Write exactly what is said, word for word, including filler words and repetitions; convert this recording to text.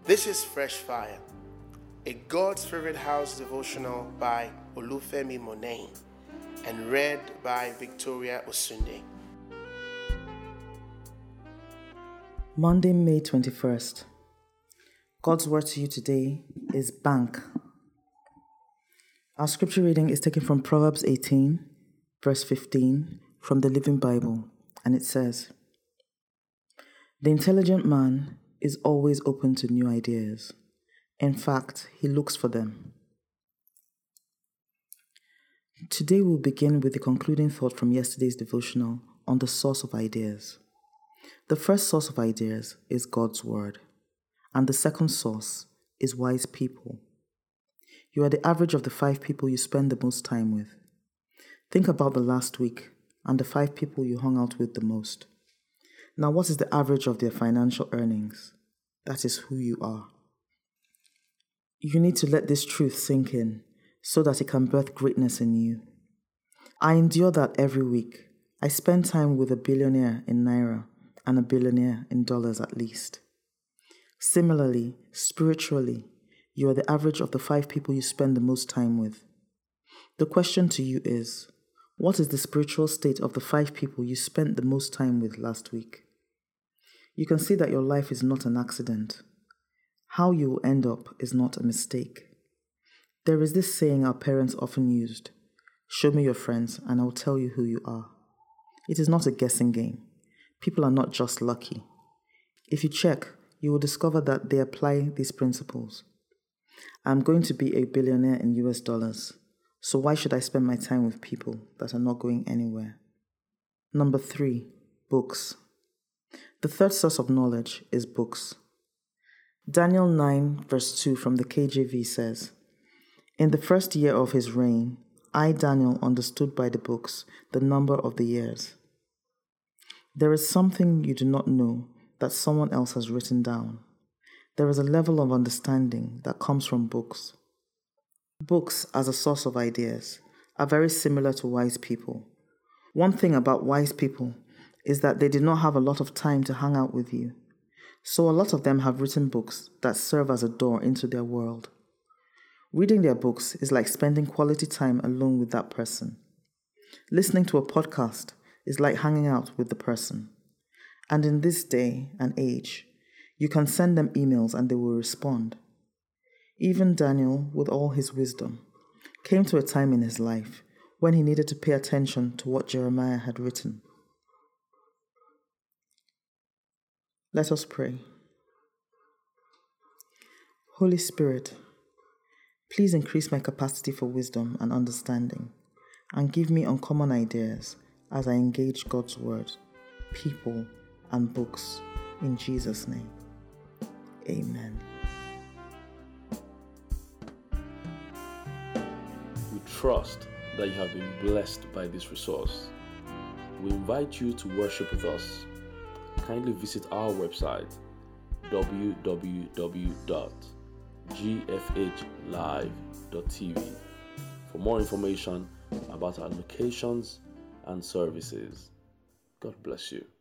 This is Fresh Fire, a God's Favorite House devotional by Olufemi Monain and read by Victoria Osunde. Monday, May twenty-first. God's word to you today is bank. Our scripture reading is taken from Proverbs eighteen, verse fifteen, from the Living Bible, and it says, "The intelligent man is always open to new ideas. In fact, he looks for them." Today we'll begin with the concluding thought from yesterday's devotional on the source of ideas. The first source of ideas is God's word, and the second source is wise people. You are the average of the five people you spend the most time with. Think about the last week and the five people you hung out with the most. Now, what is the average of their financial earnings? That is who you are. You need to let this truth sink in so that it can birth greatness in you. I endure that every week. I spend time with a billionaire in Naira and a billionaire in dollars at least. Similarly, spiritually, you are the average of the five people you spend the most time with. The question to you is, what is the spiritual state of the five people you spent the most time with last week? You can see that your life is not an accident. How you will end up is not a mistake. There is this saying our parents often used, "Show me your friends and I'll tell you who you are." It is not a guessing game. People are not just lucky. If you check, you will discover that they apply these principles. I'm going to be a billionaire in U S dollars, so why should I spend my time with people that are not going anywhere? Number three, books. The third source of knowledge is books. Daniel nine verse two from the K J V says, "In the first year of his reign, I, Daniel, understood by the books the number of the years." There is something you do not know that someone else has written down. There is a level of understanding that comes from books. Books, as a source of ideas, are very similar to wise people. One thing about wise people is that they did not have a lot of time to hang out with you. So a lot of them have written books that serve as a door into their world. Reading their books is like spending quality time alone with that person. Listening to a podcast is like hanging out with the person. And in this day and age, you can send them emails and they will respond. Even Daniel, with all his wisdom, came to a time in his life when he needed to pay attention to what Jeremiah had written. Let us pray. Holy Spirit, please increase my capacity for wisdom and understanding, and give me uncommon ideas as I engage God's word, people, and books. In Jesus' name, amen. We trust that you have been blessed by this resource. We invite you to worship with us. Kindly visit our website, w w w dot g f h live dot t v, for more information about our locations and services. God bless you.